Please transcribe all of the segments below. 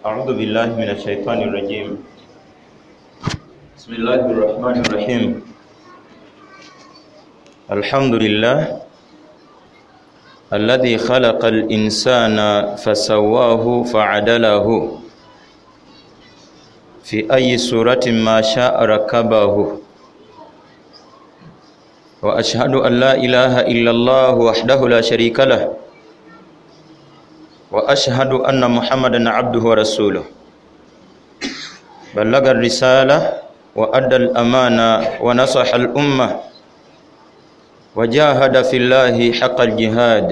أعوذ بالله من الشيطان الرجيم. بسم الله الرحمن الرحيم. الحمد لله الذي خلق الإنسان فسواه فعدله في أي سورة ما شاء ركبه، وأشهد أن لا إله إلا الله وحده لا شريك له، وأشهد أن محمدا عبده ورسوله، بلغ الرسالة وأدى الأمانة ونصح الأمة وجاهد في الله حق الجهاد،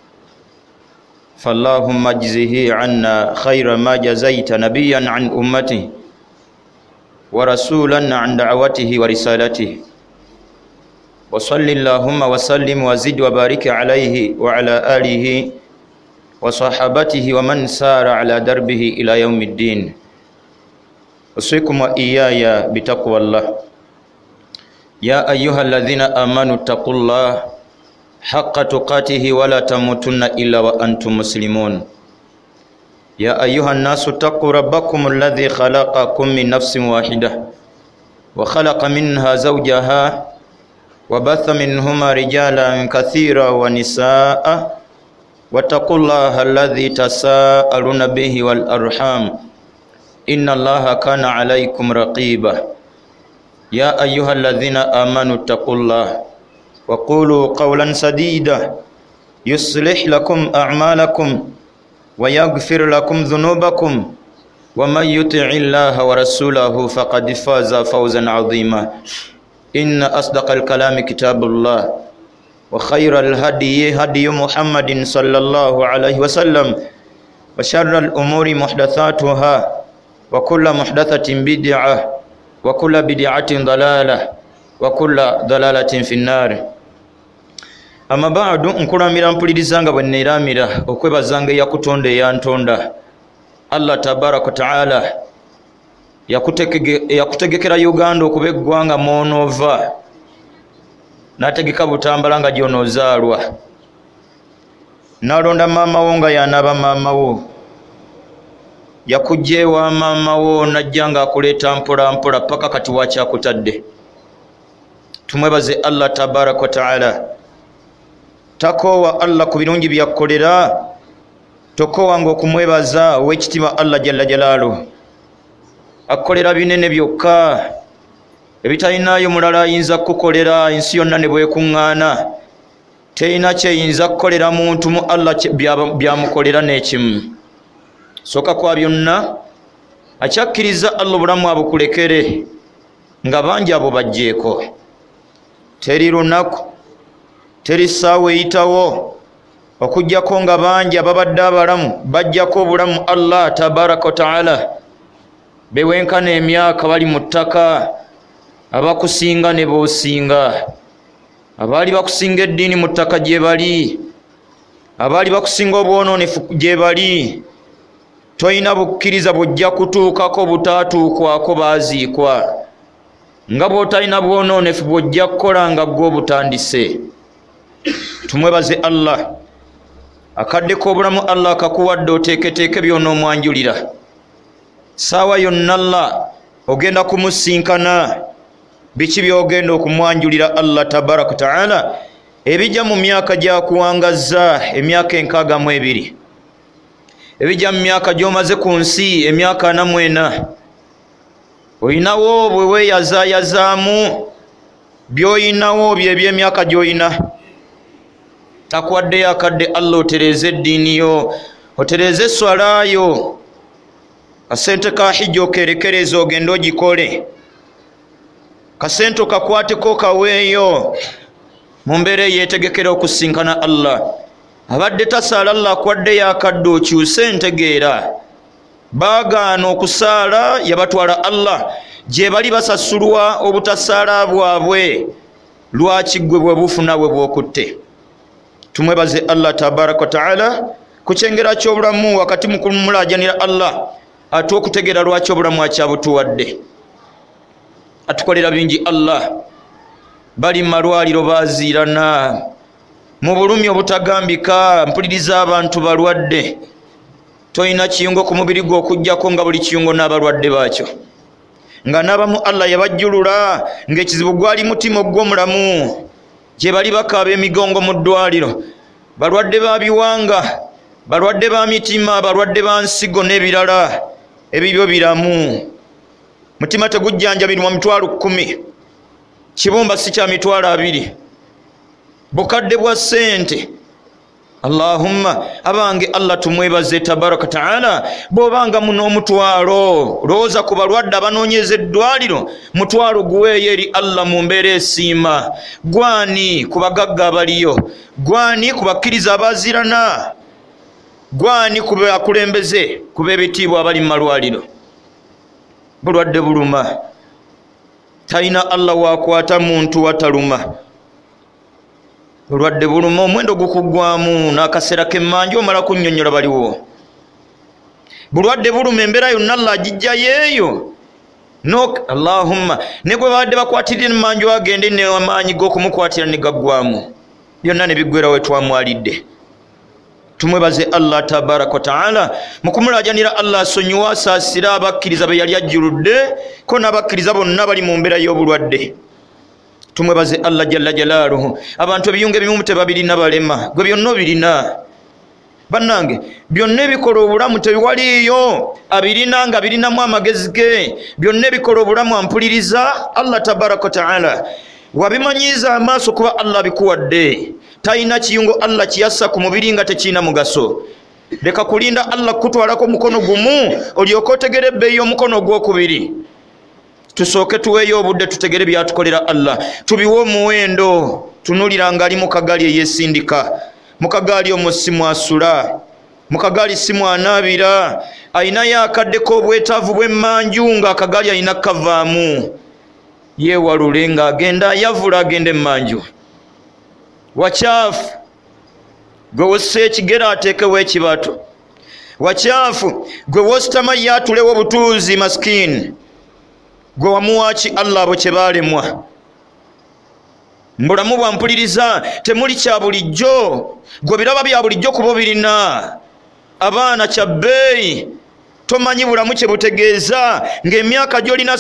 فاللهم اجزه عنا خير ما جزيت نبيا عن أمته ورسولا عن دعوته ورسالته، وصل اللهم وسلم وزد وبارك عليه وعلى آله وصحابته ومن سار على دربه إلى يوم الدين. أوصيكم وإياي بتقوى الله. يا أيها الذين آمنوا اتقوا الله حق تقاته ولا تموتن إلا وأنتم مسلمون. يا أيها الناس اتقوا ربكم الذي خلقكم من نفس واحدة وخلق منها زوجها وبث منهما رجالا كثيرا ونساء، واتقوا الله الذي تساءلون به والأرحام إن الله كان عليكم رقيبا. يا أيها الذين آمنوا اتقوا الله وقولوا قولا سديدا يصلح لكم أعمالكم ويغفر لكم ذنوبكم، ومن يطع الله ورسوله فقد فاز فوزا عظيما. إن أصدق الكلام كتاب الله، وخير الهدي هدي محمد صلى الله عليه وسلم، وشر الأمور محدثاتها، وكل محدثة بدعة، وكل بدعة ضلالة، وكل ضلالة في النار. أما بعد، nkulamira mpuliriza nga bwe neeramira okwebazanga eyakutonda eyantonda Allah tabaraka taala yakutegekera Uganda okuba eggwanga mw'onoova, n'ategeka Butambala nga gy'onoozaalwa, n'alonda maama wo nga y'anaaba maama wo, yakujja ewa maama wo n'ajja ng'akuleeta mpola mpola paka kati wakyakutadde. Tumwebaze Allah tabaraka taala. Takoowa Allah ku birungi byakukolera, tokoowanga okumwebaza ow'ekitiibwa Allah jalla jalaaluhu. Akukolera binene byokka ebitalinayo mulala ayinza kukolera. Ensi yonna ne bwekuŋŋaana terina kyeyinza kukolera muntu mu Allah byamukolera n'ekimu. Sooka kwa byonna akyakkiriza Allah obulamu abukulekere nga bangi abo bajjeeko. Teri lunaku, teri ssaawa eyitawo okuggyako nga bangi ababadde abalamu bajjako obulamu Allah tabaraka wataala bewenkana emyaka bali mu ttaka, abakusinga ne boosinga, abaali bakusinga eddiini mu ttaka gye bali, abaali bakusinga obwonoonefu gye bali. Toyina bukkiriza bujja kutuukako butaatuukwako baaziikwa, nga bw'otalina bwonoonefu bw'ojja kukola nga gwe obutandise. Tumwebaze Allah. Akadde k'obulamu Allah akakuwadde oteeketeeke by'onoomwanjulira. Saawa yonna Allah ogenda kumusinkana, biki by'ogenda okumwanjulira Allah tabaraka taala ebijja mu myaka gy'akuwangazza, emyaka 62, ebijja mu myaka gy'omaze ku nsi, emyaka 44. Oyinawo bwe weeyazaayazaamu, by'oyinawo by'ebyemyaka gy'oyina. Takuwaddeyo akadde Allah otereeze eddiini yo, otereeze esswala yo, kasente ka hijja okerekereza ogende ogikole, kasente okakwateko kaweeyo mu mbeera eyeetegekera okusinkana Allah. Abadde tasaala Allah akuwaddeyo akadde okyuse entegeera. Baagaana okusaala, yabatwala Allah gye bali basasulwa obutasaala bwabwe. Lwaki gwe bwe bufuna bwe bw'okutte? Tumwebaze Allah tabaraka wa taala ku kyengera ky'obulamu wakati mu kumulaajanira Allah, ate okutegeera lwaki obulamu akyabutuwadde. Atukolera bingi Allah. Bali mu malwaliro baaziirana, mu bulumi obutagambika, mpuliriza abantu balwadde, toyina kiyungo ku mubiri gwo okujjako nga buli kiyungo n'abalwadde baakyo, nga n'abamu Allah yabajjulula ng'ekizibu gwali mutima ogw'omulamu gye bali bakaaba emigongo mu ddwaliro, balwadde ba biwanga, balwadde ba mitima, balwadde ba nsigo n'ebirala ebibyo biramu. Mutima tegujjanjabirwa mitwalo 10, kibumba si kya mitwalo 2, bukadde bwa ssente. Allahumma abange Allah tumwebaze tabaraka taala. Bw'obanga muno omutwalo lowooza ku balwadde abanoonyeza eddwaliro, mutwalo guweeyo eri Allah mu mbeera esiima. Gwani ku bagagga abaliyo, gwani ku bakkiriza abaazirana, gwani ku bakulembeze, ku b'ebitiibwa abali mu malwaliro. Bulwadde buluma, talina Allah waakwata muntu wataluma. Bulwadde buluma, omwendo gukuggwamu n'akaseera k'emmanju omala kunnyonnyola baliwo. Bulwadde buluma, embeera yonna Allah agijjayo eyo. Allahumma ne gwe babadde bakwatirira emmanju agende n'amaanyi g'okumukwatira ne gaggwamu, byonna ne biggwera we twamwalidde. Tumwebaze Allah tabaraka taala mu kumulaajanira Allah asonyiwa asaasira abakkiriza be yali ajjuludde ko n'abakkiriza bonna bali mu mbeera y'obulwadde. Tumwebaze Allah jalla jalaaluhu. Abantu ebiyunga ebimu tebabirina balema, gwe byonna obirina. Bannange byonna ebikola obulamu tebiwaliyo abirina nga birinamu amagezi ge, byonna ebikola obulamu ampuliriza Allah tabaraka taala. Wabimanyiza amaaso kuba Allah bikuwadde. Talina kiyungo Allah kiyassa ku mubiri nga tekiina mugaso. Leka kulinda Allah kutwalako mukono gumu olyoke otegere ebbeeyi y'omukono ogwokubiri. Tusooke tuweeyo obudde tutegere byatukolera Allah, tubiwe omuwendo. Tunulira ngali mu kagaali eyeesindika, mu kagaali omwo si mwasula, mu kagaali si mwanaabira, ayinayo akaddeko obwetaavu bw'emmanju nga akagaali ayina kavaamu. Yeewalule ng'agenda yavula agende emmanju. Wakyafu gwe wossa ekigera ateekewo ekibato, wakyafu gwe wositama yaatulewo obutuuzi masikini, gwe wamuwaaki Allah abo kye baalemwa. Mbulamu bwampuliriza temuli kya bulijjo, gwe biraba bya bulijjo kuba birina abaana kya bbeeyi. Tomanyi bulamu kye butegeeza ng'emyaka gy'olina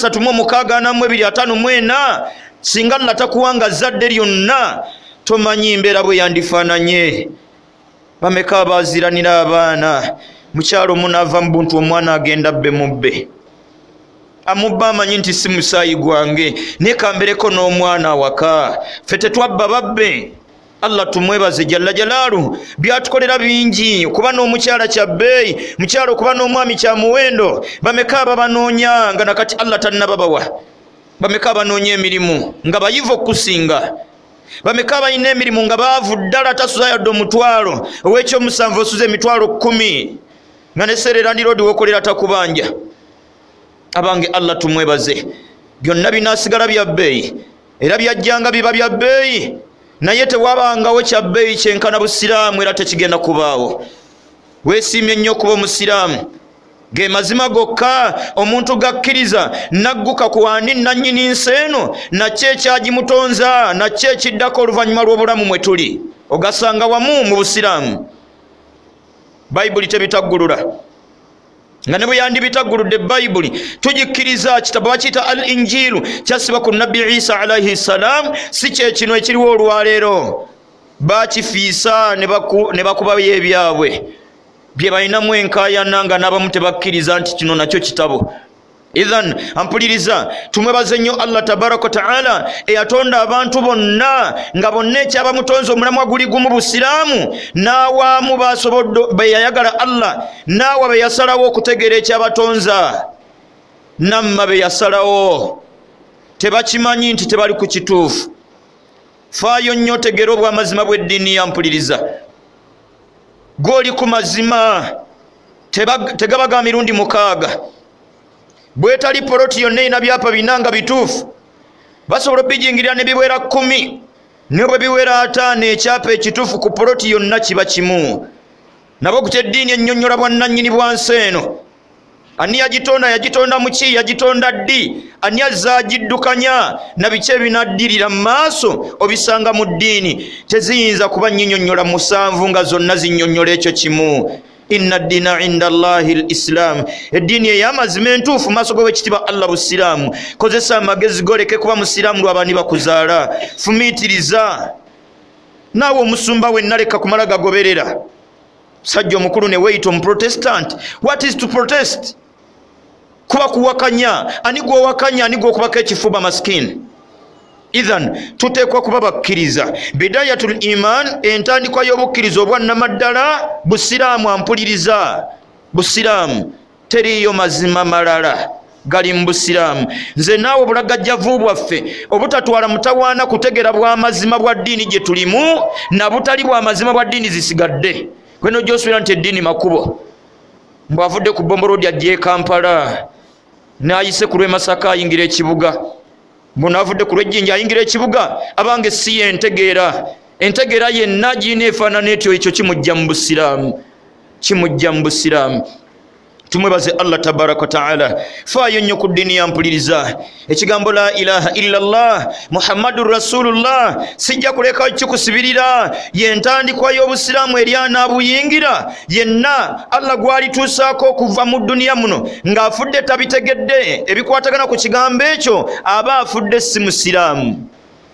36 singa Allah takuwanga zadde lyonna, tomanyi mbeera bwe yandifaananye. Bameka abaaziranira abaana, mukyalo munaava mu buntu omwana agenda bbe mubbe, amubba amanyi nti si musaayi gwange naye kambereko n'omwana awaka. Ffe tetwabba babbe. Allah tumwebaze jalla jalaalu, byatukolera bingi. Kuba n'omukyala kya bbeeyi, mukyalo kuba n'omwami kya muwendo. Bameka ababanoonya nga nakati Allah tannababawa? Bameka abanoonya emirimu nga bayivu okusinga? Bameka balina emirimu nga baavu ddala tasuza yadde omutwalo, ow'ekyomusanvu osuza emitwalo 10 nga ne Sererandi Road wokolera takubanja? Abange Allah tumwebaze, byonna binaasigala bya bbeeyi era byajjanga biba bya bbeeyi, naye tewabangawo kya bbeeyi kyenkana busiraamu era tekigenda kubaawo. Weesiimye nnyo okuba omusiraamu, ge mazima gokka omuntu gakkiriza nagguka ku wani nannyini nsi eno, nakyo ekyagimutonza, nakyo ekiddako oluvannyuma lw'obulamu mwe tuli, ogasanga wamu mu busiraamu. Bayibuli tebitaggulula, nga ne bwe yandibitagguludde Bayibuli tugikkiriza. Kitabo bakiyita al injiilu, kyasiba ku nabbi Isa alayhi salaam, si kye kino ekiriwo olwaleero. Bakifiisa ne bakubayo ebyabwe bye balinamu enkaayana nga n'abamu tebakkiriza nti kino nakyo kitabo. Idhan ampuliriza, tumwebaze nnyo Allah tabaraka taala eyatonda abantu bonna nga bonna ekyabamutonza omulamwa guli gumu busiraamu, n'awaamu baasobodde be yayagala Allah, n'awa be yasalawo okutegeera ekyabatonza, namma be yasalawo tebakimanyi nti tebali ku kituufu. Faayo nnyo otegeera obw'amazima bw'eddiini yampuliriza. Gw'oli ku mazima tegaba ga mirundi 6. Bwetali poloti yonna erina byapa binanga bituufu, basobola obijingirira ne biwera 10, ne bwe biwera 5 ekyapa ekituufu ku poloti yonna kiba kimu. Nabo ku kyeddiini ennyonnyola bwannannyini bwa nsi eno. Ani yagitonda? Yagitonda muki? Yagitonda ddi? Ani azza agiddukanya? Na biki ebinaddirira mu maaso obisanga mu ddiini? Teziyinza kuba nnyinnyonnyola 7 nga zonna zinnyonnyola ekyo kimu. inna ad-dina 'inda Allahi al-Islam edini ey'amazima entuufu maaso g'owekitiibwa Allah busiraamu kozesa amagezi goleke kuba musiraamu lw'abaani bakuzaala fumiitiriza naawe omusumba wenna leka kumala gagoberera sajja omukulu ne weeyita omuprotestant. What is to protest? Kuba kuwakanya ani gw'owakanya ani gw'okubako ekifuba maskini. Idhan tuteekwa kuba bakkiriza. Bidayatul iman entandikwa y'obukkiriza obwannamaddala busiraamu ampuliriza busiraamu teriyo mazima malala gali mu busiraamu. Nze naawe obulagajjavu bwaffe obutatwala mutawaana kutegera bw'amazima bwa ddiini gye tulimu na butali bw'amazima bwa ddiini zisigadde. Kweno gy'osuubira nti eddiini makubo mbwavudde ku Bomborodi ajje Kampala n'ayise ku lw'e Masaka ayingira ekibuga munavudde ku lw'ejjinja ayingira ekibuga abange si yentegeera entegeera yenna giina efaanana etyo ekyo kimujja mu busiraamu kimujja mu busiraamu. Tumwebaze Allah tabaraka wa taala. Faayo nnyo ku ddiini yampuliriza ekigambo la ilaha illallah Muhammadur Rasulullah sijja kuleka kikusibirira yentandikwa y'obusiraamu eri anaabuyingira yenna Allah gwalituusaako okuva mu dduniya muno ng'afudde tabitegedde ebikwatagana ku kigambo ekyo aba afudde si musiraamu.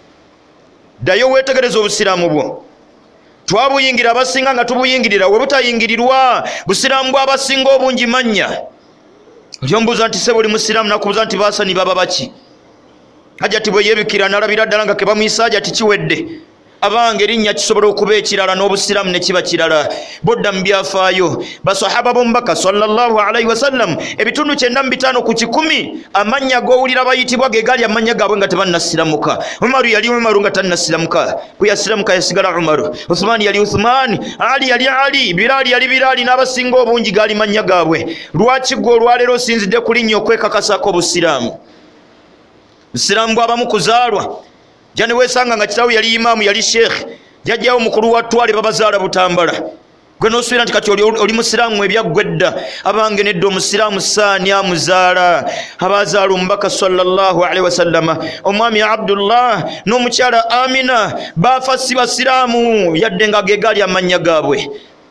Ddayo weetegereza obusiraamu bwo. Twabuyingira abasinga nga tubuyingirira we butayingirirwa busiraamu bw'abasinga obungi mannya. Olyombuuza nti sebo oli musiraamu nakubuuza nti baasani baba baki? Hajati bwe yeebikira n'alabira ddala nga ke bamuyisa hajati kiwedde. Abange erinnya kisobola okuba ekirala n'obusiraamu ne kiba kirala. Bodda mu byafaayo basahaba b'omubaka sallallahu alayhi wasallam ebitundu 95 ku 100 amannya g'owulira bayitibwa ge gali amannya gaabwe nga tebannasiramuka. Umaru yali Umaru nga tannasiramuka, bwe yasiramuka yasigala Umaru. Uthmani yali Uthmani, Ali yali Ali, Bilali yali Bilali n'abasinga obungi gaali mannya gaabwe. Lwaki gwe olwaleero osinzidde ku linnya okwekakasako obusiraamu? Busiraamu bw'abamu kuzaalwa. Jani wesanga nga kitabu yali imamu yali sheikh jajjawo mukulu wa twale babazaala Butambala. Gwe n'osuubira nti kati oli musiraamu ebyaggwedda. Abange nedda omusiraamu saani amuzaala abazaala omubaka sallallahu alaihi wasallama omwami Abdullah n'omukyala Amina baafa si basiraamu yadde nga ge gaali amannya gaabwe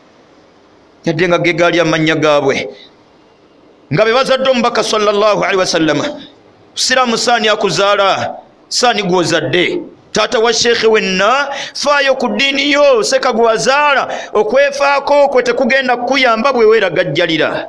nga be bazadde omubaka sallallahu alaihi wasallama. Siraamu saani akuzaala saani gwozadde taata wa sheekhe wenna. Faayo ku ddiini yo seka gwazaala okwefaako kwe tekugenda kukuyamba bwe weeragajjalira.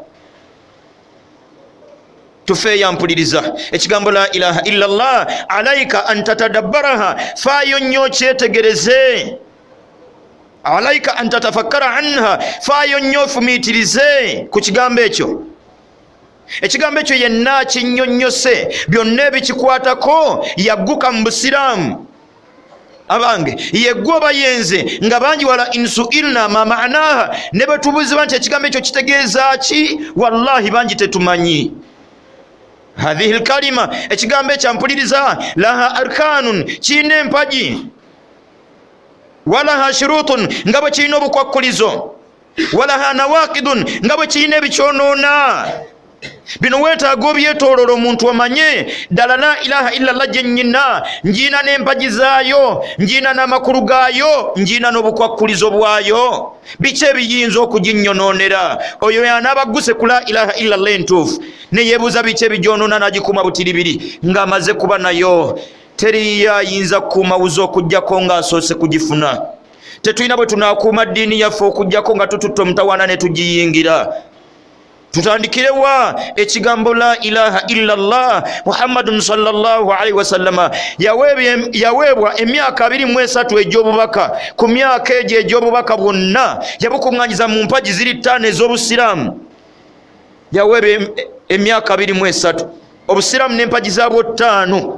Tufeeyo ampuliriza ekigambo la ilaha illallah alaika an tatadabbaraha. Faayo nnyo kyetegereze. Alaika an tatafakkara anha. Faayo nnyo fumiitirize ku kigambo ekyo. Ekigambo ekyo yenna kinnyonnyose byonna ebikikwatako yagguka mu busiraamu. Abange yeggwe oba yenze nga bangi wala insuilna ma maanaha ne bwe tubuuzibwa nti ekigambo ekyo kitegeeza ki wallahi bangi tetumanyi. Hadhihi lkalima ekigambo ekyampuliriza laha arkanun kiina empagi walaha shurutun nga bwe kiina obukwakkulizo walaha nawaqidun nga bwe kiina ebikyonoona. Bino weetaaga obyetooloola omuntu omanye ddala la ilaha illallah gye nnyina njiina n'empagi zaayo njiina n'amakulu gaayo njiina n'obukwakkulizo bwayo. Biki ebiyinza okuginnyonoonera? Oyo y'anaaba agguse ku la ilaha illallah entuufu ne yeebuuza biki ebigyonoona n'agikuuma butiribiri ng'amaze kuba nayo. Teriyo ayinza kukuuma wuzi okuggyako ng'asoose kugifuna. Tetulina bwe tunaakuuma ddiini yaffe okuggyako nga tututte omutawaana ne tugiyingira. Tutandikirewa ekigambo la ilaha illallah Muhammadun sallallahu alaihi wasallama yaweebwa emyaka 23 egy'obubaka. Ku myaka egyo egy'obubaka bwonna yabukuŋŋanyiza mu mpagi ziri 5 ez'obusiraamu. Yaweebwa emyaka 23 obusiraamu n'empagi zaabwo 5.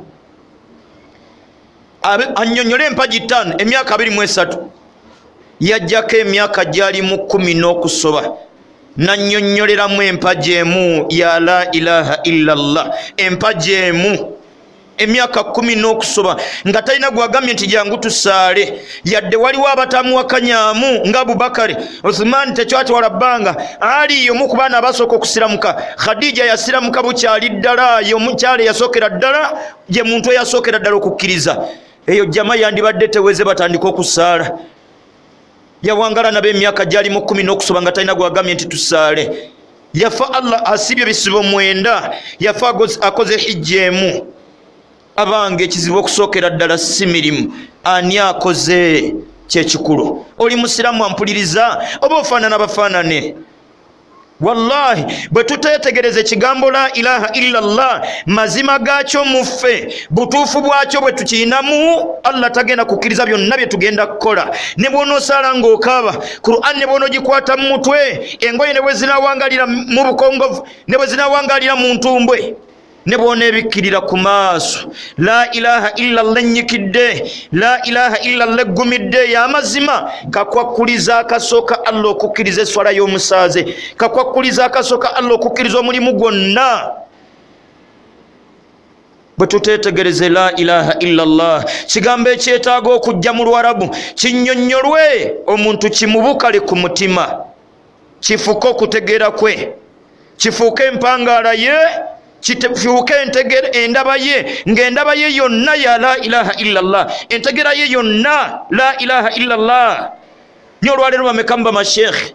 Annyonnyole empagi 5 emyaka 23 yajjako emyaka gyali mu 10 n'okusoba. Nannyonnyoleramu empagi emu ya la ilaha illallah. Empagi emu emyaka 10 n'okusoba nga talina gwagambye nti jangu tusaale yadde waliwo abatamuwakanyaamu nga Abubakari. Uthmani tekyatwala bbanga. Ali omu ku baana abasooka okusiramuka. Khadija yasiramuka bukyali ddala y'omukyala eyasookera ddala ye muntu eyasookera ddala okukkiriza. Eyo jama yandibadde teweze batandika okusaala. yawangala nabe emyaka gyali mu 10 n'okusoba nga talina gwagambye nti tusaale. Yafa Allah asibye bisibo 9, yafa akoze hijja emu. Abange ekizibu okusookera ddala si mirimu, ani akoze kyekikulu. Oli musiramu ampuliriza oba ofaanana bafaanane? Wallahi bwe tuteetegereza ekigambo la ilaha illallah mazima gaakyo muffe butuufu bwakyo bwe tukiyinamu, Allah tagenda kukkiriza byonna bye tugenda kukola. Ne bw'onoosala ng'okaaba Qur'an, ne bw'onoogikwata mu mutwe, engoye ne bwe zinaawangalira mu bukongovu, ne bwe zinaawangalira mu ntumbwe, ne bw'oneebikkirira ku maaso la ilaha illallah ennyikidde, la ilaha illallah eggumidde y'amazima, kakwakkuliza akasooka Allah okukkiriza eswala y'omusaaze, kakwakkuliza akasooka Allah okukkiriza omulimu gwonna. Bwe tuteetegereze la ilaha illallah, kigambo ekyetaaga okujja mu Lwarabu kinnyonnyolwe omuntu kimubukale ku mutima, kifuuke okutegeera kwe, kifuuke empangaala ye, kifuuke endaba ye, ng'endaba ye yonna ya la ilaha illallah, entegeera ye yonna la ilaha illallah. Nyo olwaleero bamekamu bamashekhe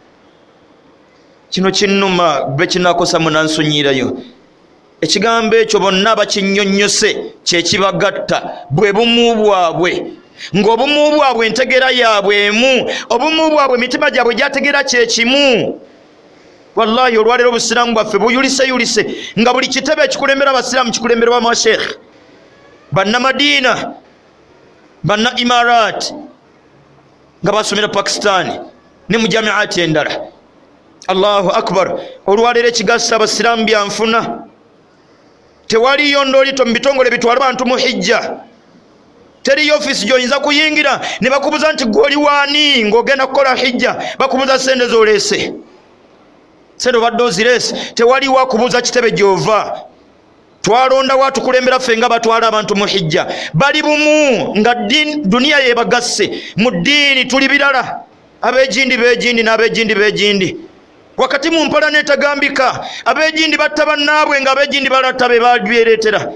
kino kinnuma be kinaakosa munansonyiirayo. Ekigambo ekyo bonna bakinnyonnyose kyekibagatta bwe bumu bwabwe, ng'obumu bwabwe entegeera yaabwe emu, obumu bwabwe emitima gyabwe gyategeera kyekimu. Wallahi olwaleero obusiraamu bwaffe buyulise nga buli kitebe ekikulembera abasiraamu kikulemberwa bamashekhe, bannamadiina, banna Imarat nga basomera Pakistan ne mu jamiati endala. Allahu akbar. Olwaleero ekigasa abasiraamu byanfuna, tewaliyo ndoolito mu bitongole bitwala bantu mu hijja. Teriyo ofisi gy'oyinza kuyingira ne bakubuza nti gw'oli waani ng'ogenda kukola hijja, bakubuza sente z'oleese, sente obadde ozireese. Tewaliwo akubuuza kitebe gy'ova. Twalonda watukulembera ffe nga batwala abantu mu hijja, bali bumu nga duniya yebagasse mu ddiini. Tuli birala, abeegindi beegindi n'abeegindi beegindi. Wakati mu mpala neetagambika, abeegindi batta bannaabwe nga abeegindi balatta be babyereetera.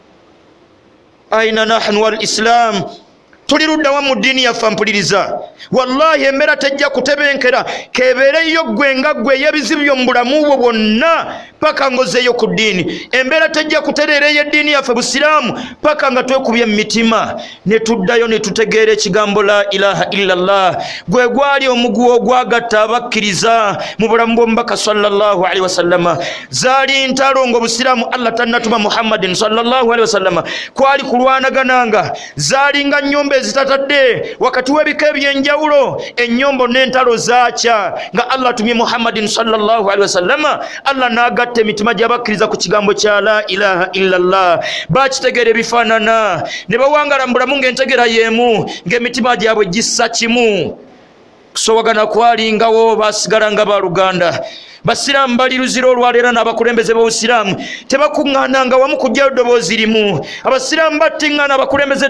Aina nahnu wal islam, tuli luddawa mu ddiini yaffe mpuliriza. Wallahi embeera tejja kutebenkera kebeereyo gwe nga gwe y'ebizibu by'omu bulamu bwo bwonna paka ngozeeyo ku ddiini. Embeera tejja kutereereyo eddiini yaffe busiraamu paka nga twekubye emitima ne tuddayo ne tutegeera ekigambo la ilaha illallah gwe gwali omuguwa ogwagatta abakkiriza mu bulamu bw'omubaka sallallahu alaihi wasallama. Zaali ntalo ng'obusiraamu Allah tannatuma Muhammadin sallallahu alaihi wasallama, kwali kulwanagananga. Zaali nga nnyombe ezitatadde wakati w'ebika ebyenjawulo, ennyombo n'entalo zaakya nga Allah atumye Muhammadin sallallahu alaihi wasallama. Allah n'agatta emitima gy'abakkiriza ku kigambo kya la ilaha illallah, bakitegeera ebifaanana ne bawangala mu bulamu ng'entegeera y'emu, ng'emitima gyabwe gissa kimu. Kusowagana kwalingawo, baasigala nga baluganda. Basiraamu bali luzira olwaleero n'abakulembeze b'obusiraamu tebakuŋŋaananga wamu kujjayo ddoboozi limu. Abasiraamu battiŋŋaana, abakulembeze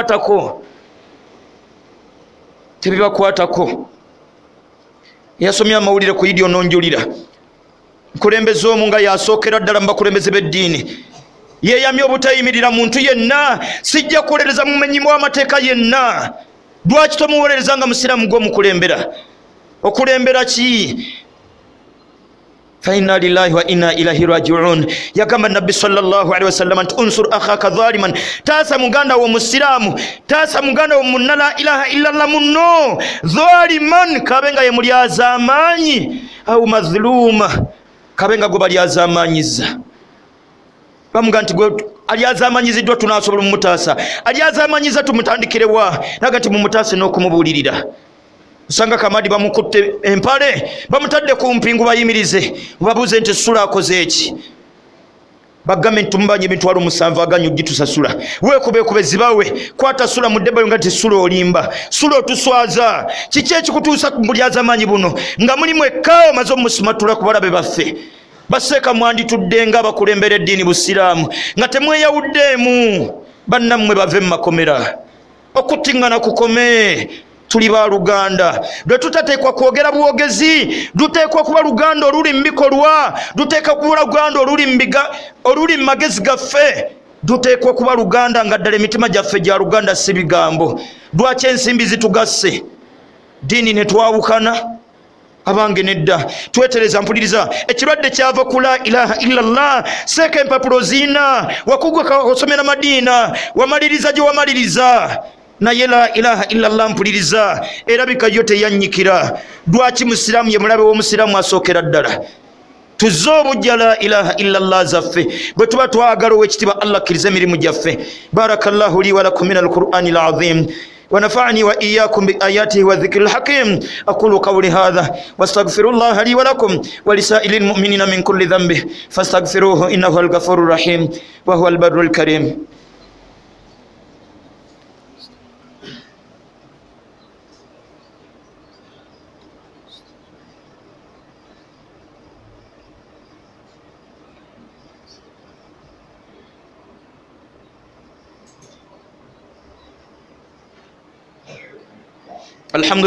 tebibakwatako. Yasomye amawulire ku Idi ononjulira, mukulembeze omu nga yasookera ddala mu bakulembeze b'eddiini, yeeyamye obutayimirira muntu yenna, sijja kuwolereza mumenyi w'amateeka yenna. Lwaki tomuwolereza nga musiraamu gw'omukulembera? Okulembera ki? فإنا لله وإنا إليه راجعون. يقام النبي صلى الله عليه وسلم انصر أخاك ظالما. تاسا مغانا ومسلام، تاسا مغانا ومن لا إله إلا الله منو ظالما كابنغا يمولي زماني أو مظلوما كابنغا غبالي زمانيزا. Bamuganti gwe alyazamanyiziddwa tunaasobola mumutaasa, alyazamanyiza tumutandikirewa nagati mumutaase n'okumubuulirira. Usanga Kamadi bamukutte empale bamutadde ku mpingu bayimirize babuze nti sula akoze eki. Bagambe ntumubanye emitwalo 7 aganyu gitusasula. Weekube zibawe kwata sula mu ddebbayo nga tisula olimba, sula otuswaza. Kiki ekikutuusa ku bulyazamanyi buno nga mulimu ekkaawo maze omusimatula ku balabe baffe? Baseeka mwanditudde nga abakulembera eddiini busiraamu nga temweyawuddeemu. Bannammwe bave mu makomera, okuttiŋŋana kukome. Tuli ba Luganda, lwe tutateekwa kwogera buwogezi, luteekwa kuba Luganda oluli mu bikolwa, luteekwa kuba Luganda oluli mu magezi gaffe, luteekwa kuba Luganda nga ddala emitima gyaffe gya Luganda si bigambo. Lwaki ensimbi zitugasse? dini ne twawukana abange nedda twetereza mpuliriza ekirwadde kyava ku la ilaha illallah seeka empapulo ziina wakugwa osomera madiina wamaliriza gye wamaliriza naye la ilaha illallah mpuliriza erabika yo teyanyikira lwaki musiraamu ye mulabe w'omusiraamu asookera ddala tuzze obujja la ilaha illallah zaffe bwe tuba twagala ow'ekitiibwa allah akkiriza emirimu gyaffe barakallahu li walakum min alqur'ani alazim ونفعني وإياكم بآياته والذكر الحكيم أقول قولي هذا واستغفر الله لي ولكم ولسائر المؤمنين من كل ذنب فاستغفروه إنه هو الغفور الرحيم وهو البر الكريم الحمد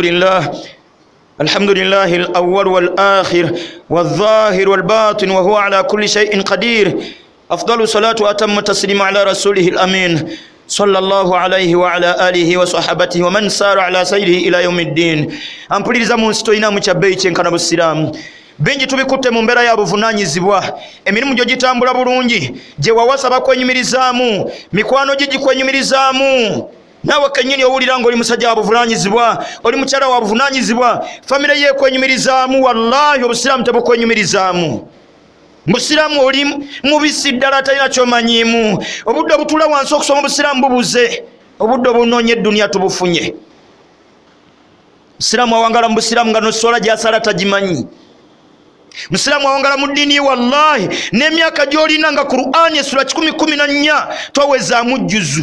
لله الأول والآخر والظاهر والباطن وهو على كل شيء قدير أفضل صلاة وأتم تسليم على رسوله الأمين صلى الله عليه وعلى آله وصحبه ومن سار على سيره إلى يوم الدين أمبليزا منستوينا مچابيچen kana busiramu benji tubikutte mu mbeera ya buvunaanyizibwa emirimu gyo gitambula bulungi gye wawasa bakwenyumirizaamu mikwano gye gikwenyumirizaamu nawe kenyini owulira ng'oli musajja wa buvunaanyizibwa oli mukyala wa buvunaanyizibwa famire ye kwenyumirizaamu wallahi obusiraamu tebukwenyumirizaamu musiraamu oli mubisi ddala talina kyomanyiimu obudde obutula wansi okusoma obusiraamu bubuze obudde obunoonye edduniya tubufunye musiraamu awangala mu busiraamu nga nosoola gy'asala tagimanyi musiraamu awangala mu ddiini wallahi n'emyaka gy'olina nga Qur'ani essula 14 towezaamu jjuzu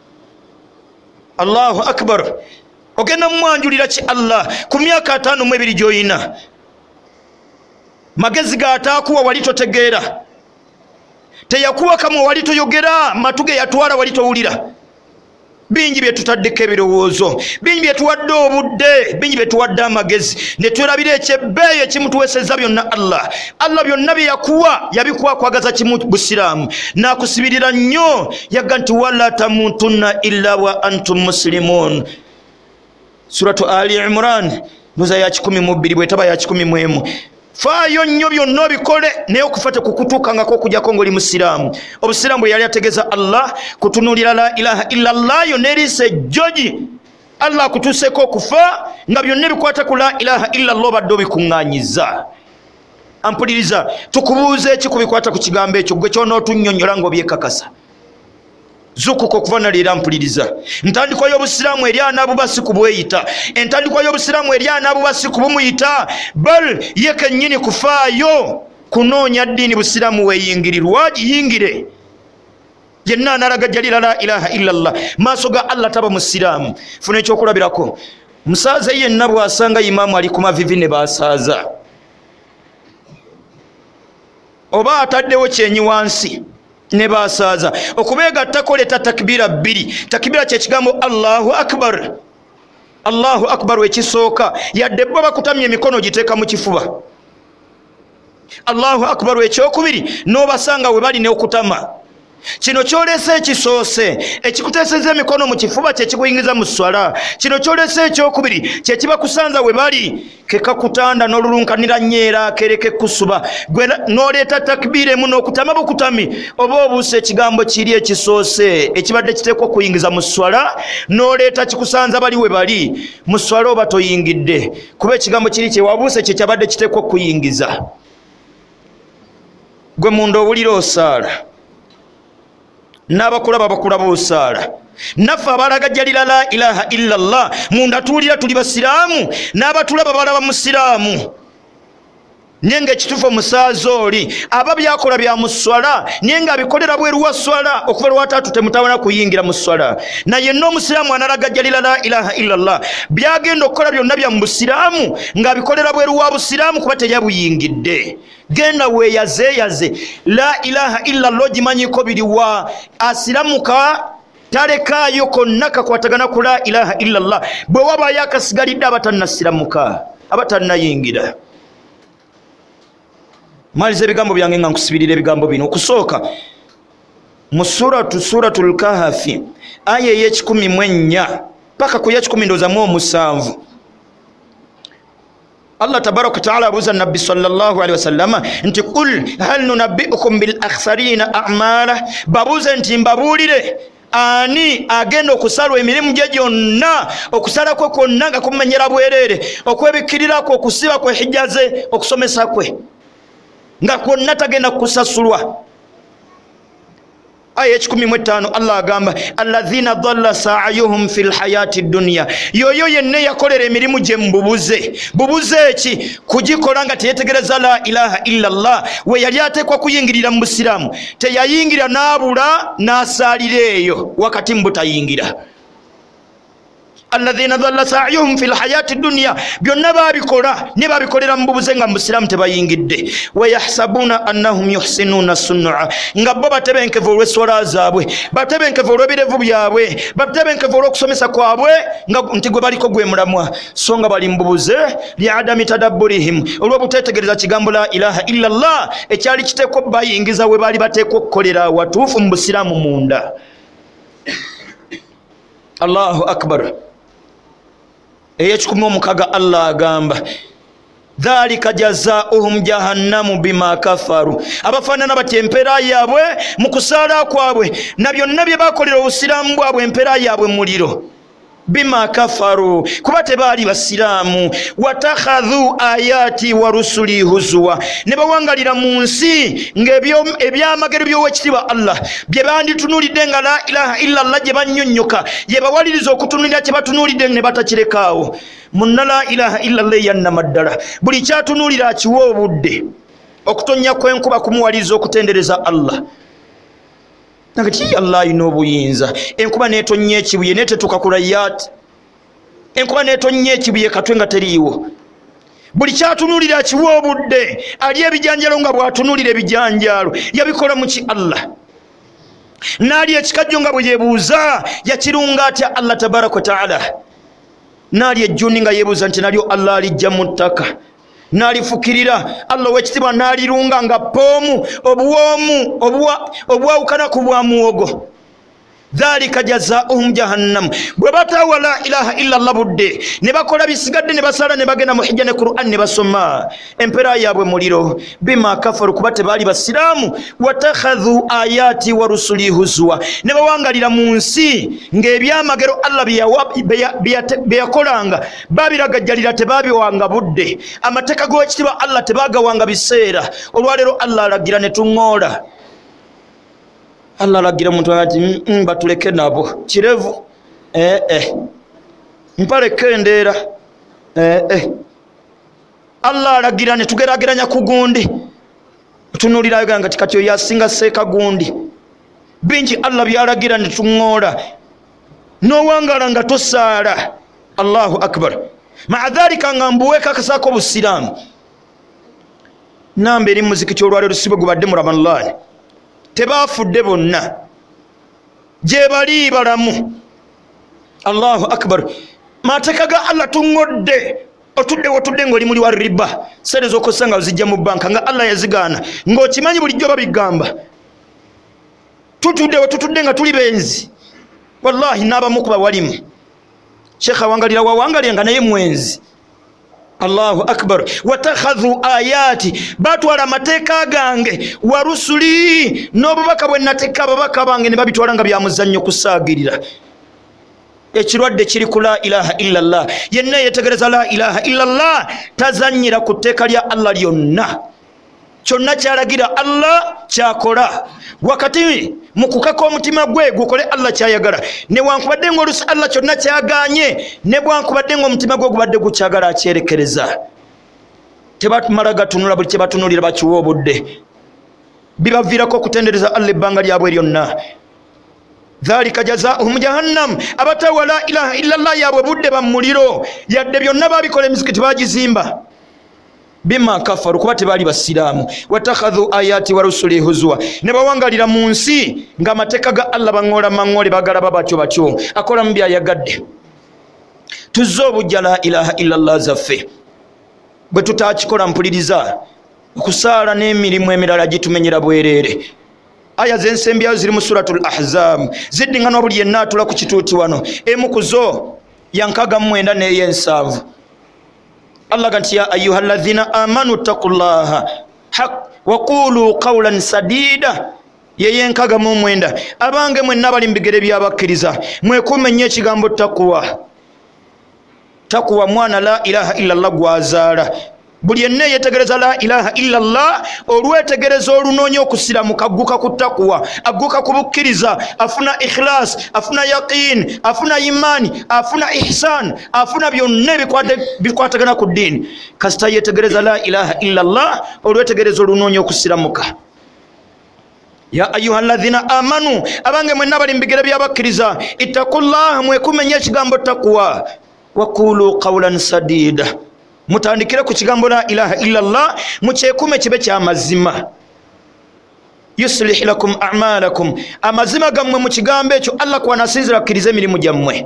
Allahu akbar ogenda mwanjulira ki Allah ku myaka 52 gy'olina magezi gatakuwa wali totegeera teyakuwa kama wali toyogera matuge yatwala wali towulira bingi bye tutaddeko ebirowoozo bingi bye tuwadde obudde bingi bye tuwadde amagezi ne twerabira ekyebbeeyi ekimutuweeseza byonna Allah byonna bye yakuwa yabikuwa kwagaza kimu busiraamu n'akusibirira nnyo yagga nti wala tamutunna illa wa antum muslimun suratu ali imran nuza ya 12 bwetaba ya 11 faayo nnyo byonna obikole naye okufate kukutuukangako okujjako ng'oli musiraamu obusiraamu bwe yali ategeeza Allah kutunuulira la ilaha illallah yo n'eriisa ejjogi Allah akutuuseeko okufa nga byonna bikwata ku la ilaha illallah obadde obikuŋŋaanyiza ampuliriza tukubuuza eki kubikwata ku kigambo ekyo gwe kyonootunnyonnyola ng'obyekakasa zukuka okuva na leero mpuliriza ntandikwa y'obusiraamu eri anaabubasi ku bweyita entandikwa y'obusiraamu eri anaabubasi ku bumuyita bal ye kennyini kufaayo kunoonya ddiini busiraamu weeyingirirwa giyingire yenna analaga jalira la ilaha illallah maaso ga Allah taba musiraamu funa ekyokulabirako musaaza yenna bw'asanga imaamu ali ku mavivi ne baasaaza oba ataddewo kyenyi wansi ne baasaaza okubeegattako leeta takbira 2 takbira kye kigambo Allahu akbar wekisooka yadde bo bakutamya emikono giteeka mu kifuba Allahu akbar ekyokubiri n'obasanga we bali n'okutama kino kyolese ekisoose ekikuteeseza emikono mu kifuba kye kikuyingiza mu swala kino kyolese ekyokubiri kye kiba kusanza we bali kekakutanda n'olulunkanira nyeera kereke kusuba gwe n'oleeta takbiira emu n'okutama bukutami oba obuuse ekigambo kiri ekisoose ekibadde kiteekwa okuyingiza mu swala n'oleeta kikusanza bali we bali mu swala oba toyingidde kuba ekigambo kiri kye wabuuse kye kyabadde kiteekwa okuyingiza gwe munda owulira osaala n'abakulaba bakulaba osaala naffe abalagajalira la ilaha illallah munda tuwulira tuli basiraamu n'abatulaba balaba musiraamu naye ng'ekituufu omusaaza oli aba byakola bya mu swala naye ng'abikolera bweru wa swala okuva lwataatu temutawana kuyingira mu swala naye n'omusiraamu analagajalira la ilaha illallah byagenda okukola byonna bya mu busiraamu ng'abikolera bweru wa busiraamu kuba teyabuyingidde genda weeyazeeyaze la ilaha illallah ogimanyiko biriwa asiramuka talekaayo konna kakwatagana ku la ilaha illallah bwe wabaayo akasigalidde abatannasiramuka abatannayingira maliza ebigambo byange nga nkusibirira ebigambo bino okusooka mu suratul kahafi aya ey'ekikumi mu ennya paka ku ya 17 Allah tabaraka taala abuza nabbi sallallahu alaihi wasallam nti qul hal nunabbiukum bil akhsarina a'mala babuze nti mbabulire ani agenda okusalwa emirimu gye gyonna okusala kwe kwonna nga kumenyera bwerere okwebikirirako okusiba kwe hijaze okusomesa kwe nga kwonna tagenda kusasulwa. aya 15 Allah agamba alladhina dhalla sa'yuhum fil hayati dunya yoyo yenne yakolera emirimu gye mbubuze bubuze ki kugikola nga teyetegereza la ilaha illa Allah we yali atekwa kuyingirira mu Busilamu teyayingira nabula nasalira eyo wakati mbutayingira. alladhina dhalla sa'yuhum fil hayati dunya byonna babikola ne babikolera mbubuze nga Busilamu tebayingidde wa yahsabuna annahum yuhsinuna sun'a nga bo batebenkevu olw'eswala zaabwe batebenkevu olw'ebirevu byabwe batebenkevu olw'okusomesa kwabwe nga nti gwe baliko gwe mulamwa so nga bali mbubuze li'adami tadabburihim olw'obutetegereza kigambo la ilaha illa Allah ekyali kiteekwa bayingiza we bali bateekwa okukolera watuufu mu Busilamu munda. Allahu akbar. Eyekikumi omukaga Allah agamba dhalika jazaohum jahannamu bima kafaru abafaanana batya empeera yaabwe mu kusaala kwabwe na byonna bye bakolera Obusiraamu bwabwe empeera yaabwe muliro bima kafaru kuba tebaali Basiraamu watakhadhu ayati wa rusuli huzwa ne bawangalira mu nsi ng'ebyamagero by'owekitiibwa Allah bye banditunulidde nga la ilaha illa Allah gye bannyonnyoka ye bawaliriza okutunulira kye batunulidde ne batakirekaawo. Munna la ilaha illa Allah yannama ddala buli kyatunulira akiwa obudde okutonnya kw'enkuba kumuwaliriza okutendereza Allah. Nagati Allah alina obuyinza enkuba netonnya ekibuye netetuka ku Rayat enkuba netonnya ekibuye katwe nga teriiwo buli kyatunulira akiwa obudde ali ebijanjalo nga bwatunulira ebijanjalo yabikola mu ki Allah naali ekikajjo nga bwe yebuuza yakirunga atya Allah tabaraka wa taala naali ejjuni nga yebuuza nti nalyo Allah alijja mu ttaka nalifukirira Allah wekitibwa nalirunga nga poomu obuwoomu obwawukana ku bwa muwogo. Dhalika jazaohum jahannam bwe batawa la ilaha illa Allah budde ne bakola bisigadde ne basala ne bagenda mu hijja ne Qur'an ne basoma empera yaabwe muliro bima kafaru kuba tebaali Basiraamu watakhadhu ayati wa rusuli huzwa ne bawangalira mu nsi ng'ebyamagero Allah byakolanga babiragajjalira tebabiwanga budde amateeka g'owekitiibwa Allah tebagawanga biseera olwaleero Allah alagira ne tuŋŋoola Allah alagira muntu ati batuleke nabo kirevu mpale kendeera Allah alagira ne tugerageranya ku gundi tunulira nga tikatyo yasinga seeka gundi bingi Allah byalagira ne tuŋŋoola n'owangala nga tosaala. Allahu akbar. Maa dhalika nga mbuweeka akasaako Busiraamu namba eri muzikiti olwaleero sibe gubadde mu Ramadaan tebafudde bonna gye bali balamu. Allahu akbar. Mateeka ga Allah tuŋŋodde otudde wotudde ng'oli muli wa riba sente z'okozesa nga zijja mu banka nga Allah yazigaana ng'okimanyi bulijjo babigamba tutudde nga tuli benzi wallahi n'abamu ku bawalimu Sheikh awangalira wawangalira nga naye mwenzi. Allahu akbar. Watakhadhu ayati batwala mateeka gange wa rusuli n'obubaka bwe nateeka ababaka bange ne babitwala nga bya muzannyo kusaagirira. Ekirwadde kiri ku la ilaha illa Allah yenna yetegereza la ilaha illa Allah tazanyira ku tteeka lya Allah lyonna kyonna kyalagira Allah kyakola wakati mukukaka omutima gwe gukole Allah kyayagala newankubadde ng'olusi Allah kyonna kyaganye ne bwankubadde ng'omutima gwe gubadde gukyagala akyerekereza tebatumala gatunula buli kye batunulira bakiwa obudde bibaviirako okutendereza Allah ebbanga lyabwe lyonna. Dhalika jazaohum jahannam abatawa la ilaha illa Allah yabwe budde bamuliro yadde byonna babikola emizikiti bagizimba bima kafaru kuba tebaali Basiraamu watakhadhu ayati wa rusuli huzwa ne bawangalira mu nsi nga amateeka ga Allah baŋŋoola maŋŋoole bagalaba batyo akola mu byayagadde. Tuzze obujja la ilaha illa Allah zaffe bwe tutakikola mpuliriza okusaala n'emirimu emirala gitumenyera bwereere. Aya z'ensembyayo ziri mu suratul Ahzab ziddingana buli yenna atula ku kituuti wano emu ku zo ya 69 n'ey'ensanvu Allah ganti ya ayyuhalladhina amanu taqullaha wa qulu qawlan sadida yeyenkaga mu mwenda abange mwenna bali mbigere by'abakkiriza mwekuume nnyo ekigambo takuwa mwana la ilaha illallah gwazaala buli yenna yetegereza la ilaha illallah olwetegereza olunoonya okusiramuka agguka ku takuwa agguka ku bukkiriza afuna ikhlas afuna yaqin afuna imani afuna ihsan afuna byonna bikwatagana ku ddiini kasita yetegereza la ilaha illallah olwetegereza olunoonya okusiramuka ya ayyuhalladhina amanu abange mwenna bali mbigere by'abakkiriza ittaqullaha mwekumenye ekigambo takuwa waqulu qawlan sadida mutandikire ku kigambo la ilaha illallah mukyekume kibe ky'amazima yuslih lakum a'malakum amazima gammwe mu kigambo ekyo Allah kwanasinzira akkiriza emirimu gyammwe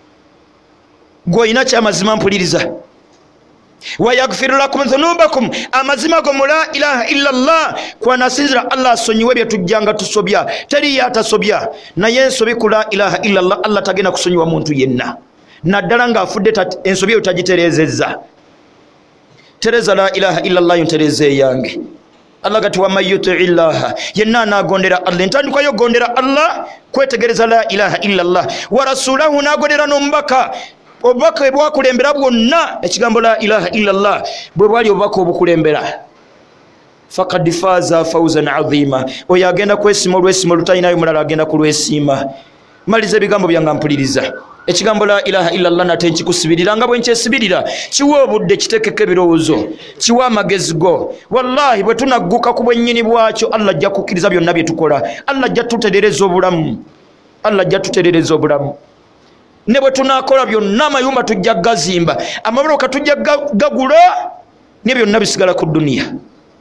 gwoyina ky'amazima mpuliriza wa yaghfir lakum dhunubakum amazima go la ilaha illallah kwanasinzira Allah asonyiwe bye tujjanga tusobya teri yatasobya naye ensobi ku la ilaha illallah Allah tagenda kusonyiwa muntu yenna naddala ng'afudde ensobi eyo tagitereezezza tereza la ilaha illallah yuntereze yange Allah gati wa mayyuti illaha yenna nagondera Allah ntandikwa yo gondera Allah kwetegereza la ilaha illallah wa rasulahu nagondera nombaka obubaka bwakulembera bwonna ekigambo la ilaha illallah bwe bwali obubaka obukulembera faqad faza fawzan azima oyo agenda kwesima olwesima olutayinayo mulala agenda kulwesima maliza ebigambo byanga mpuliriza ekigambo la ilaha illallah nate nkikusibirira nga bwe nkyesibirira kiwa obudde kitekeke ebirowoozo kiwa amagezi go wallahi bwe tunagguka ku bwennyini bwakyo Allah ajja kukkiriza byonna bye tukola Allah ajja tuterereza obulamu Allah ajja tuterereza obulamu ne bwe tunakola byonna amayumba tujja gazimba amaboloka tujja gagula ne byonna bisigala ku duniya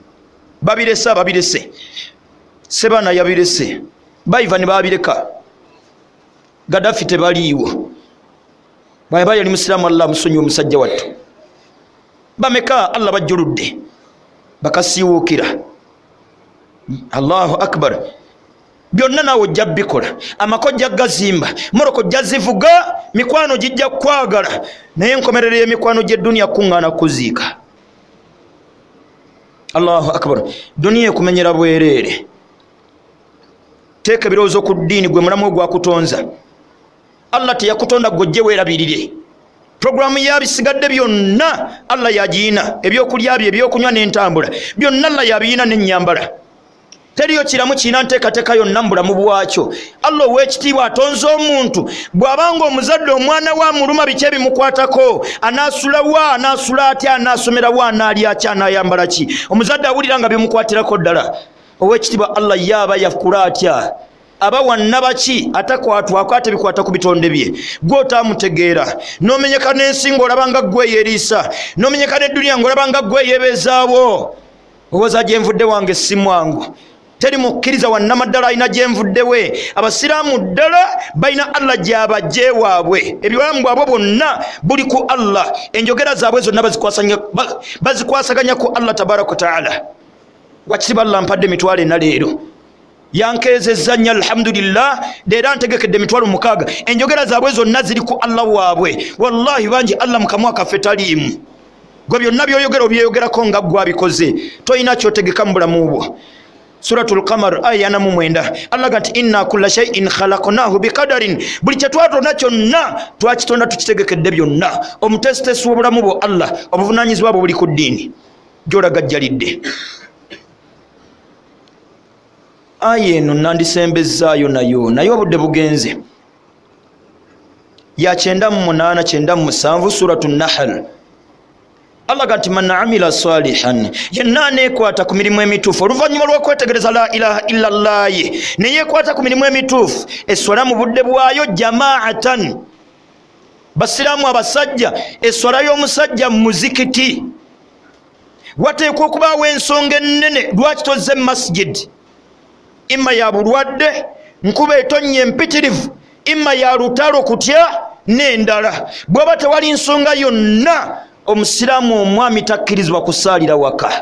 babirese Sebana yabirese Baivani babireka Gaddafi tebaliiwo baba yali muslimu Allah musonyi omusajja wattu bameka Allah bajjuludde bakasiwukira Allahu akbar byonna nawe jabbikola amakojja gazimba moroko jazivuga mikwano jijja kwagala naye nkomerere emikwano gye dunia kungana kuziika Allahu akbar dunia kumenyera bwerere teka birowoozo ku ddiini gwe mulamu gwa kutonza Allah teyakutonda gojje weerabirire programu yabisigadde byonna Allah yagiina ebyokulya bye ebyokunywa n'entambula byonna Allah yabiina n'ennyambala teriyo kiramu kiina nteekateeka yonna mu bulamu bwakyo Allah ow'ekitiibwa atonze omuntu bw'abanga omuzadde omwana wa muluma biki ebimukwatako anaasula wa anaasula atya anaasomera wa anaalya ki anaayambala ki omuzadde awulira nga bimukwatirako ddala ow'ekitiibwa Allah yaaba yakula atya aba wannabaki atakwatwako ate bikwata ku bitonde bye gw'otaamutegeera n'omenyeka n'ensi ng'olabanga ggwe yeeriisa n'omenyeka n'edduniya ng'olabanga ggwe yeebezaawo owooza gye nvudde wange si mwangu teri mukkiriza wannamaddala alina gye nvudde we abasiraamu ddala balina Allah gy'abajje waabwe ebiwamu bwabwe bwonna buli ku Allah enjogera zaabwe zonna bazikwasaganya ku Allah tabaraka wa taala wakitiibwa Allah mpadde emitwalo ena leero yankezezza nnyo alhamdulillah leero antegekedde emitwalo 6 enjogera zaabwe zonna ziri ku Allah waabwe wallahi bangi Allah mukamwa kaffe taliimu gwe byonna byoyogera obyeyogerako nga ggwe abikoze toyina kyotegeka mu bulamu bwo Suratul Qamar aya 9 Allah gati inna kulla shay'in khalaqnahu biqadarin buli kyetwatonda kyonna twakitonda tukitegekedde byonna omutesitesi w'obulamu bwo Allah obuvunaanyizibwa bwo buli ku ddiini gy'olagajjalidde aya eno nandisembezaayo naye obudde bugenze ya 98 97 Suratul Nahl Allah gati man amila salihan yenna nekwata ku mirimu emituufu oluvannyuma lw'okwetegereza la ilaha illallah ne yekwata ku mirimu emituufu esswala mu budde bwayo jamaatan basiraamu abasajja esswala y'omusajja mu muzikiti wateekwa okubaawo ensonga ennene lwaki tozze masjid imma ya bulwadde nkuba etonnya empitirivu imma ya lutalo kutya n'endala bw'oba tewali nsonga yonna omusiraamu omwami takkirizibwa kusaalira waka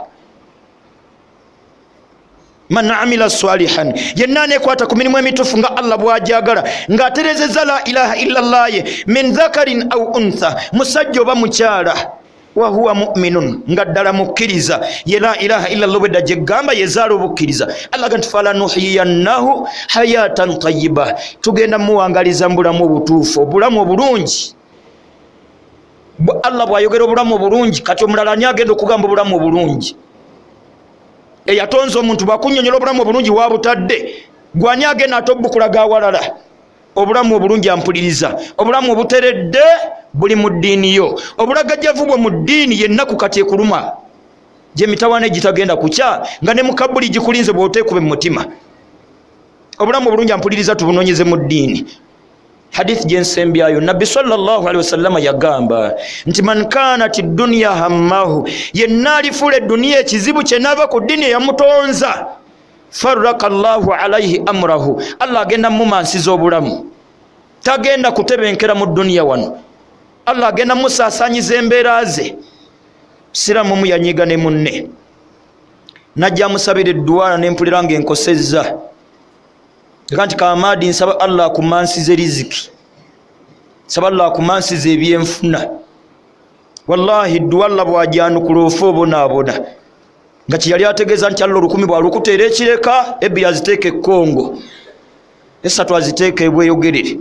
man amila salihan yenna nekwata ku mirimu emituufu nga Allah bw'ajagala ng'aterezezza la ilaha illallah min dhakarin au untha musajja oba mukyala wa huwa mu'minun ngaddala mukkiriza ye la ilaha illa Allah bwedda jegamba yezaala obukkiriza Allah ganti fala nuhiyannahu hayatan tayyiba tugenda muwangaliza mbulamu obutuufu obulamu obulungi Allah bwayogera obulamu obulungi kati omulala ani agenda okugamba obulamu obulungi eyatonze omuntu bwakunyonyola obulamu obulungi wabutadde gwani agenda atobukulaga awalala obulamu obulungi ampuliriza obulamu obuteredde buli mu ddiini yo obulagajjavu bwe mu ddiini yennaku kati ekuluma gye mitawaana egitagenda kukya nga ne mukabbuli gikulinze bw'oteekube mu mutima obulamu obulungi ampuliriza tubunoonyeze mu ddiini hadith jensembyayo nabbi sallallahu alaihi wasallam yagamba nti man kanat ad-dunya hammahu yenna alifula dunia ekizibu kye nava ku ddiini yamutonza farraka Allahu alaihi amrahu Allah agenda mumansiza obulamu tagenda kutebenkera mu dunia wano Allah agenda musaasanyiza embeera ze siramu muyanyiga ne munne najja musabira edduwala nempulira ng'enkosezza kanti kamadi nsaba Allah akumansize riziki nsaba Allah akumansize ebyenfuna wallahi duwala bwajanukula ofa obonaabona nga kiyali ategeeza nti Allah 10 bwalukuteera ekireka ebbiri aziteeka ekkongo esatu aziteeka ebweyogerere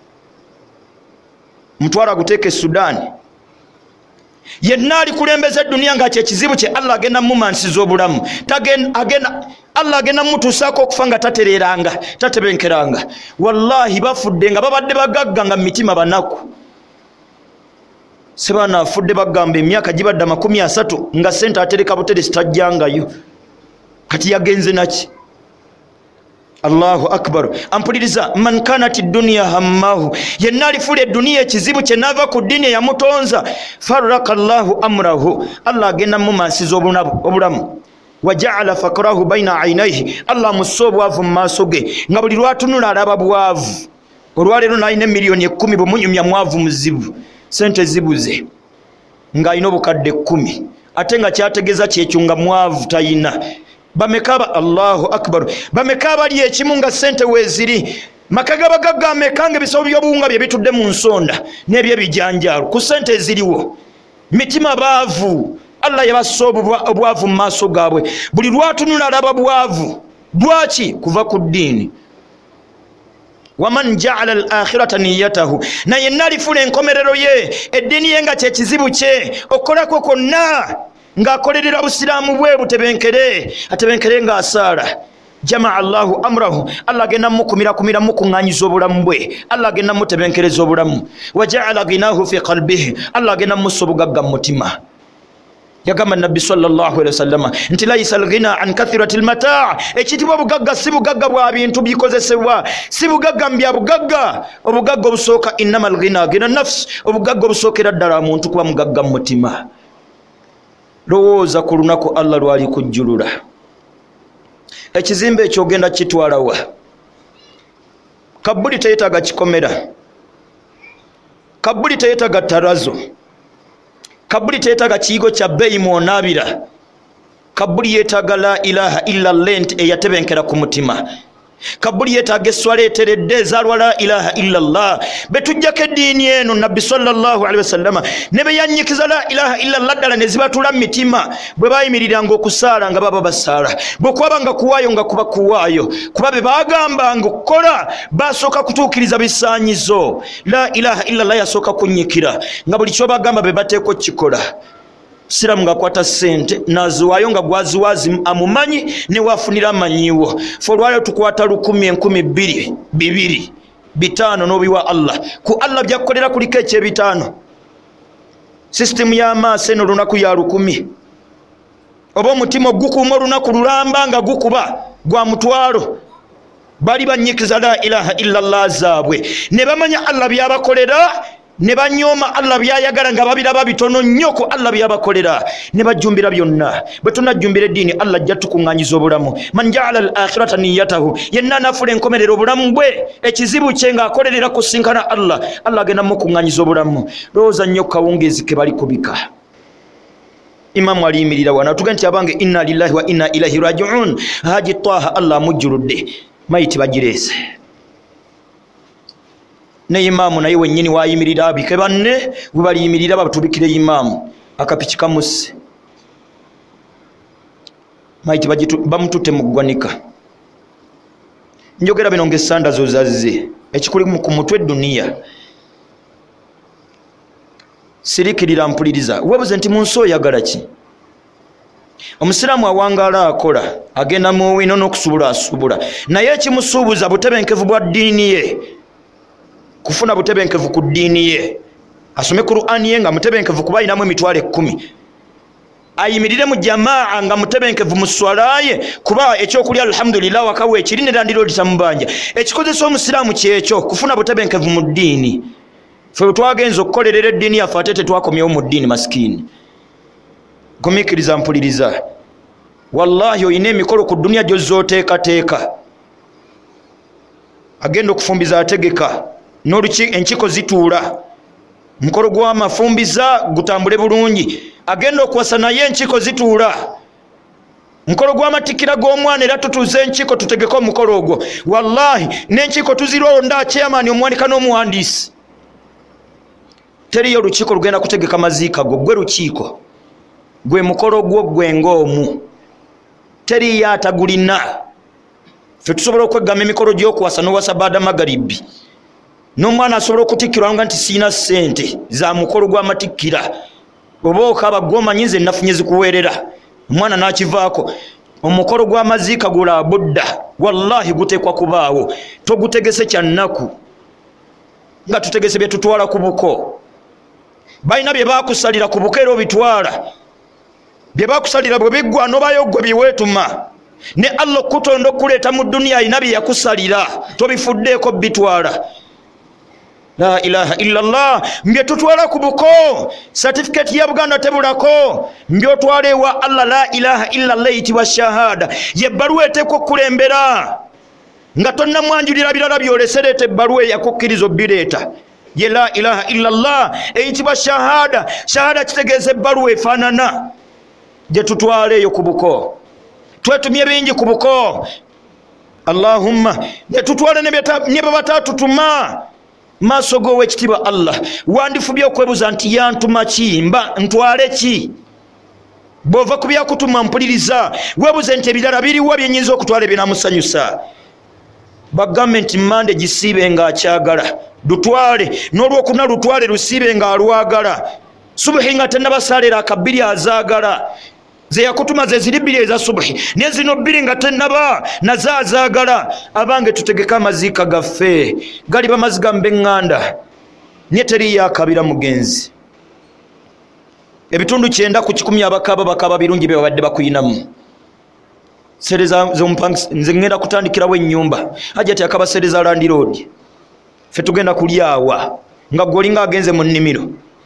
mutwala guteeka e Sudan yenna alikulembeza dunia nga kyekizibu kye Allah agenda mumansiza obulamu Allah agenda mutuusaako okufa nga tatereranga tatebenkeranga wallahi bafudde nga babadde bagagga nga mitima banaku sebana afudde bagamba emyaka gibadde 30 nga sente atereka butere sitajjangayo kati yagenze naki Allahu akbar ampuliriza man kanat dunya hammahu yenna alifule dunia ekizibu kye nava ku ddiini yamutonza farraka Allahu amrahu Allah agenda mumansiza obulamu waja'ala fakrahu baina aynayhi Allah musobwavu maaso ge nga buli lwatunula alaba bwavu olwaleero nalina miliyoni 10 bumunyumya mwavu muzibu sente zibuze nga alina obukadde 10 ate nga kyategeeza kyekyunga mwavu tayina bamekaba Allahu akbar bamekaba ali ekimu nga sente weziri makagabagagga amekange bisabo by'obuwunga bye bitudde mu nsonda n'ebye bijanjalo ku sente ziriwo mitima baavu Allah yabasobwa obwavu mu maaso gaabwe buli lwatunula alaba bwavu lwaki kuva ku ddiini waman ja'ala al-akhirata niyyatahu na yenna alifuna enkomerero ye eddiini ye nga kyekizibu kye okolako konna ng'akolerera busiraamu bwe atebenkere ng'asaala jamaa Allahu amrahu Allah agenda mukumira mukuŋŋaanyiza obulamu bwe Allah agenda mutebenkereza obulamu waja'ala ghinahu fi qalbihi Allah agenda mussa obugagga mu mutima yagamba nabbi sallallahu alaihi wasallam nti laysa al-ghina an kathirati al-mata' ekitibwa bugagga si bugagga bwa bintu bikozesebwa si bugagga mbya bugagga obugagga obusooka innamal ghina ghina nafs obugagga obusookera ddala omuntu kuba mugagga mu mutima lowooza ku lunaku Allah lwali kujjulula ekizimbe ekyo ogenda kitwalawa kabbuli teyetaaga kikomera kabbuli teyetaaga tarazo kabbuli teyetaaga kiyigo kya bbeeyi mw'onaabira kabbuli yeetaaga la ilaha illa lent eyatebenkera ku mutima kabbuli yeetaaga esswala eteredde ezaalwa la ilaha illa Allah betujjako eddiini eno nabbi sallallahu alaihi wasallama ne beyanyikiza la ilaha illa Allah ddala ne zibatula mitima bwe baayimiriranga okusaala nga baba basaala bwe kubanga kuwaayo nga kuba kuwaayo kuba be baagambanga okukola basooka kutuukiriza bisaanyizo la ilaha illa Allah yasooka kunnyikira nga buli kyobagamba be bateeko kikola siramu nga kwata sente naziwaayo nga gwaziwazi amumanyi ne wafunira amanyiwo folwayo tukwata 10 20 2 5 n'obiwa Allah ku Allah byakolera kuliko ekyebitaano system y'amaaso eno lunaku ya 10 oba omutima ogukuuma olunaku lulamba nga gukuba gwa mutwalo bali banyikiza la ilaha illa Allah zaabwe ne bamanya Allah byabakolera ne banyooma Allah byayagala nga babiraba bitono nnyo ku Allah byabakolera ne bajjumbira byonna bwe tunajjumbira eddiini Allah ajja tukuŋŋaanyiza obulamu man ja'ala al-akhirata niyyatahu yenna nafula enkomerero obulamu bwe ekizibu kye ng'akolerera kusinkana Allah agenda mukuŋŋaanyiza obulamu lowooza nnyo kawungeezi ke bali kubika imamu aliyimirira wana tuge nti abange inna lillahi wa inna ilaihi raji'un haji Taha Allah amujjuludde mayiti bagireese ne imamu naye wennyini wayimirira abike banne bwe baliyimirira batubikire imamu akapiki kamusse maiti bamutute mu ggwanika. Njogera bino ng'essanda zo zazze ekikuli ku mutwe duniya. Sirikirira mpuliriza webuze nti mu nsi oyagala ki? Omusiraamu awangaala akola agenda mu wino n'okusubula asubula naye ekimusuubuza butebenkevu bwa ddiini ye, kufuna butebenkevu ku ddiini ye, asome Qur'ani ye nga mutebenkevu kuba ayinamu emitwalo 10, ayimirire mu jamaa nga mutebenkevu mu swala ye kuba ekyokulya alhamdulillah wakawe ekiri nerandiro litamubanja. Ekikozesa omusiraamu kyekyo kufuna butebenkevu mu ddiini. Ffe twagenza okukolerera eddiini yaffe ate tetwakomyewo mu ddiini masikini. Gumikiriza mpuliriza, wallahi oyina emikolo ku dunia gy'ozooteekateeka. Agenda okufumbiza ategeka n'oluki enkiko zituula, mukolo gw'amafumbiza gutambule bulungi. Agenda okuwasa naye enkiko zituula, mukolo gw'amatikkira g'omwana era tutuuze enkiko tutegeke omukolo ogwo. Wallahi n'enkiko tuzironda chairman omuwanika n'omuwandiisi. Teriyo olukiiko lugenda kutegeka maziika go, gwe lukiiko gwe mukolo gwo gwe ng'omu, teriyo atagulina. Ffe tusobola okweggama emikolo gy'okuwasa n'owasa baada magaribi, n'omwana asobola okutikkirwa nga nti siina ssente za mukolo gw'amatikkira, oba okaaba gw'omanyi nze nafunye zikuweerera, omwana n'akivaako. Omukolo gw'amaziika gula budda, wallahi guteekwa kubaawo. Togutegese kya nnaku nga tutegese bye tutwala ku buko. Balina bye baakusalira ku buko era obitwala, bye baakusalira bwe biggwa nobayo gwe biweetuma. Ne Allah okutonda okuleeta mu dunia alina bye yakusalira, tobifuddeeko bitwala. La ilaha illallah. Mbye tutwala ku buko, certificate ya Buganda tebulako, mbye otwala ewa Allah. La ilaha illallah itiwa shahada, ye ebbaluwa eteekwa okukulembera nga tonna mwanjulira birala byoleserete ebbaluwa eyakukkiriza obireeta. Ye la ilaha illallah eyitibwa shahada. Shahada kitegeeza ebbaluwa efaanana gye tutwala eyo ku buko. Twetumye bingi ku buko, Allahumma ne tutwala ne bye batatutuma. Maaso go ekitiibwa Allah, wandifubye okwebuza nti yantuma ki, mba ntwale ki? Bw'ova ku byakutuma mpuliriza, webuze nti ebirala biriwa byenyinza okutwala ebinamusanyusa. Bagambe nti Mande gisiibe nga akyagala, lutwale, n'olwokuna lutwale lusiibe nga alwagala. Subuhi nga tennabasalira akabiri azaagala, ze yakutuma ze ziri bbiri eza subuhi, ne zino bbiri nga tennaba nazo azaagala. Abange tutegeka amaziika gaffe gali bamaziga mbeŋŋanda, nye teriyo akabira mugenzi. Ebitundu 9 ku 10 abakaaba bakaaba birungi bye babadde bakuyinamu. Sereza z'omupangisa nze ngenda kutandikirawo ennyumba, hajati akaba sereza Land Road. Ffe tugenda kulyawa nga gwolinga agenze mu nnimiro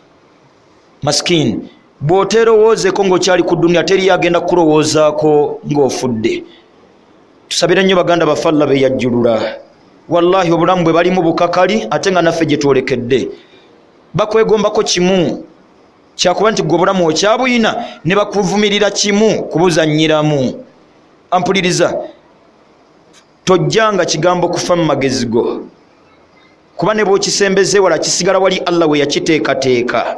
maskini. Bw'oteerowoozeko ng'okyali ku dunia teriyo agenda kulowoozaako ng'ofudde. Tusabire nnyo baganda baffe Allah beyajjulula. Wallahi obulamu bwe balimu bukakali ate nga naffe gye twolekedde. Bakwegombako kimu kyakuba nti gwe obulamu okyabuyina ne bakuvumirira kimu kubuzannyiramu. Ampuliriza, tojjanga kigambo kufa mu magezi go, kuba ne bw'okisembeze wala kisigala wali Allah we yakiteekateeka.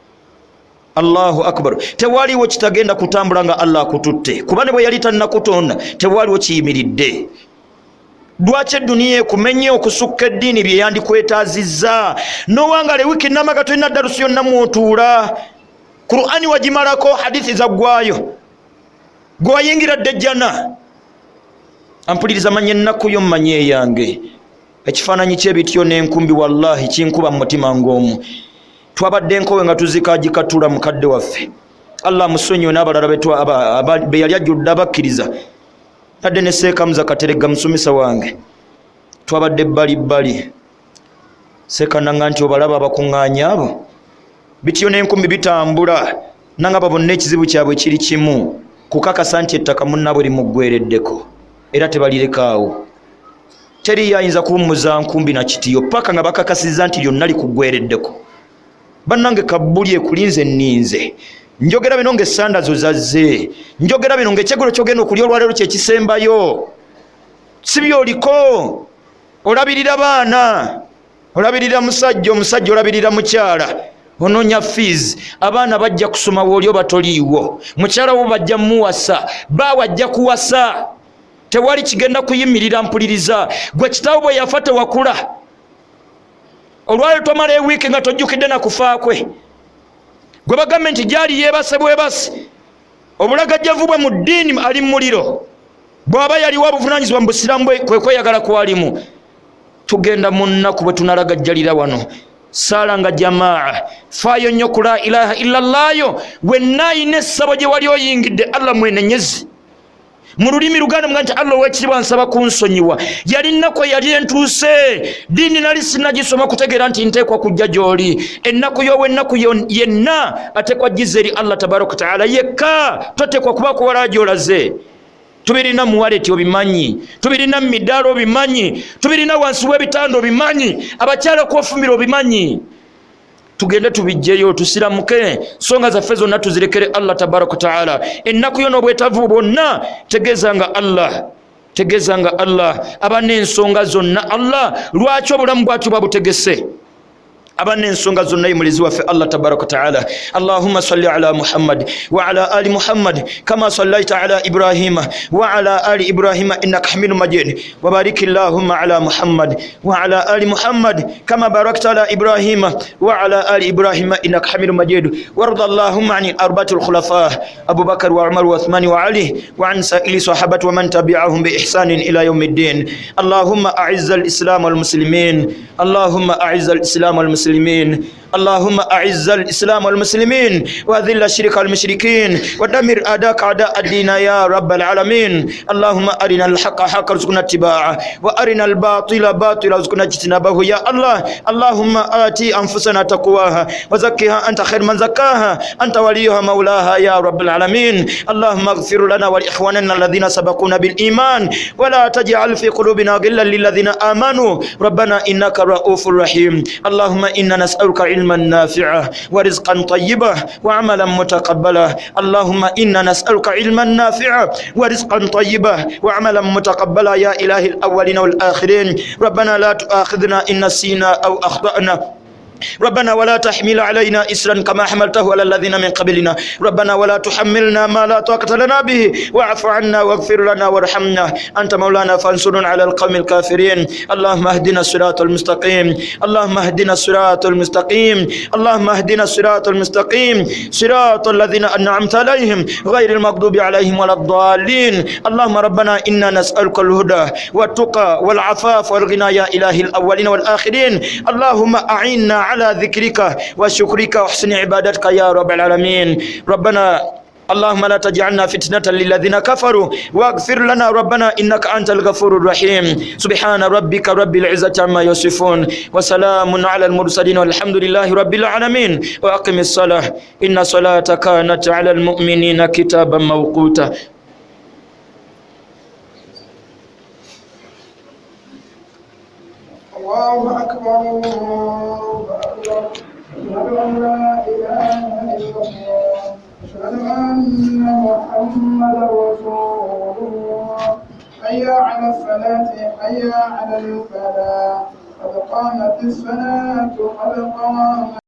Allahu akbar. Tewaliwo kitagenda kutambula nga Allah akututte, kuba ne bwe yali tannakutonda tewaliwo kiyimiridde. Lwaki eduniya ekumenye okusukka eddiini bye yandikwetaazizza? Nowangale wiki namaga tolina darusi yonna mwotuula. Qur'ani wagimalako, hadithi zaggwayo, gwe wayingira ddejjana. Ampuliriza manye ennaku yo mmanye eyange. Ekifaananyi ky'ebityo n'enkumbi wallahi kinkuba mu mutima ng'omu. Twabadde enkowe nga tuzikaagikatula mukadde waffe, Allah musonyiwe, n'abalala be yali ajjudde abakkiriza, nadde ne Seekamuza Kateregga musomesa wange. Twabadde bbalibbali, Seekananga nti obalaba abakuŋŋaanya abo, bityo n'enkumbi bitambula, nangaba bonna ekizibu kyabwe kiri kimu, kukakasa nti ettaka munnaabwe limuggwereddeko era tebalirekaawo. Teri yayinza kuwummuza nkumbi na kitiyo paka nga bakakasizza nti lyonna likuggwereddeko. Bannange kabbuli ekulinze nninze, njogera bino ng'essanda zo zazze, njogera bino ng'ekyeggulo kyogenda okulya olwaleero kyekisembayo. Si byoliko, olabirira baana, olabirira musajja, omusajja olabirira mukyala, ononya fees abaana bajja kusoma w'olyo batoliiwo mukyala wo bajja muwasa bawajja kuwasa tewali kigenda kuyimirira mpuliriza gwe kitaawo bwe yafa tewakula olwali tomala ewiiki nga tojjukidde na kufa kwe gwe bagambe nti gyali yeebase bwebasi obulagajjavu bwe mu ddiini ali muliro bw'aba yaliwo obuvunaanyizibwa mu busiraamu bwe kwe kweyagala kwalimu tugenda mu nnaku bwe tunalagajjalira wano saala nga jamaa faayo nnyo ku la ilaha illallaayo wenna ayina essabo gye wali oyingidde allah mwenenyezi mu lulimi luganda mga nti allah ow'ekitiibwa nsaba kunsonyiwa yali nnaku eyali entuuse diini nali sinnagisoma kutegeera nti nteekwa kujja gy'oli ennaku y'ow'ennaku yenna ateekwa jjiza eri allah tabaraka wataala yekka toteekwa kubaako wala gy'olaze tubirina muwaleti obimanyi tubirina midaala obimanyi tubirina wansi w'ebitanda obimanyi abakyala kwofumira obimanyi tugende tubijjeyo tusiramuke songa zaffe zonna tuzirekere allah tabaraka wataala ennaku yo n'obwetaavu bwonna tegezanga allah abana ensonga zonna allah lwaki obulamu bwatyo bwabutegese abana ensonga zonna yimulizi waffe allah tabaraka wataala allahumma salli ala muhammad wa ala ali muhammad kama sallaita ala ibrahima wa ala ali ibrahima innaka hamidun majid wa barik allahumma ala muhammad wa ala ali muhammad kama barakta ala ibrahima wa ala ali ibrahima innaka hamidun majid warda allahumma ani arba'atil khulafa abu bakr wa umar wa uthman wa ali wa an sa'ili sahabati wa man tabi'ahum bi ihsanin ila yawmiddin allahumma a'izz al-islam wal muslimin allahumma a'izz al-islam wal muslimin اللهم أعز الإسلام والمسلمين وأذل الشرك والمشركين ودمر أعداءك أعداء الدين يا رب العالمين اللهم أرنا الحق حقا وارزقنا اتباعه وأرنا الباطل باطلا وارزقنا اجتنابه يا الله اللهم آتي أنفسنا تقواها وزكها أنت خير من زكاها أنت وليها مولاها يا رب العالمين اللهم اغفر لنا ولإخواننا الذين سبقونا بالإيمان ولا تجعل في قلوبنا غلا للذين آمنوا ربنا إنك رؤوف رحيم اللهم إنا نسألك علما نافعا ورزقا طيبا وعملا متقبلا اللهم إنا نسألك علما نافعا ورزقا طيبا وعملا متقبلا يا إله الأولين والآخرين ربنا لا تؤاخذنا إن نسينا أو أخطأنا ربنا ولا تحمل علينا إسرا كما حملته على الذين من قبلنا ربنا ولا تحملنا ما لا طاقة لنا به واعف عنا واغفر لنا وارحمنا أنت مولانا فانصرنا على القوم الكافرين اللهم اهدنا الصراط المستقيم اللهم اهدنا الصراط المستقيم اللهم اهدنا الصراط المستقيم صراط الذين أنعمت عليهم غير المغضوب عليهم ولا الضالين اللهم ربنا إنا نسألك الهدى والتقى والعفاف والغنى يا إله الأولين والآخرين اللهم أعنا على ذكرك وشكرك وحسن عبادتك يا رب العالمين ربنا اللهم لا تجعلنا فتنة للذين كفروا واغفر لنا ربنا إنك أنت الغفور الرحيم سبحان ربك رب العزة عما يصفون وسلام على المرسلين والحمد لله رب العالمين وأقم الصلاة إن صلاة كانت على المؤمنين كتابا موقوتا الله أكبر الله أكبر أشهد أن لا إله إلا الله أشهد أن محمدا رسول الله حي على الصلاة حي على الفلاح قد قامت الصلاة قد قامت